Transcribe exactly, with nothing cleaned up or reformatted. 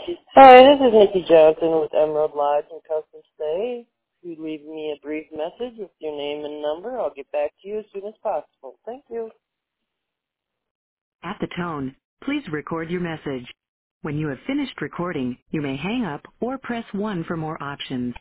Hi, this is Nikki Johnson with Emerald Lodge and Custom Stay. If you leave me a brief message with your name and number, I'll get back to you as soon as possible. Thank you. At the tone, please record your message. When you have finished recording, you may hang up or press one for more options.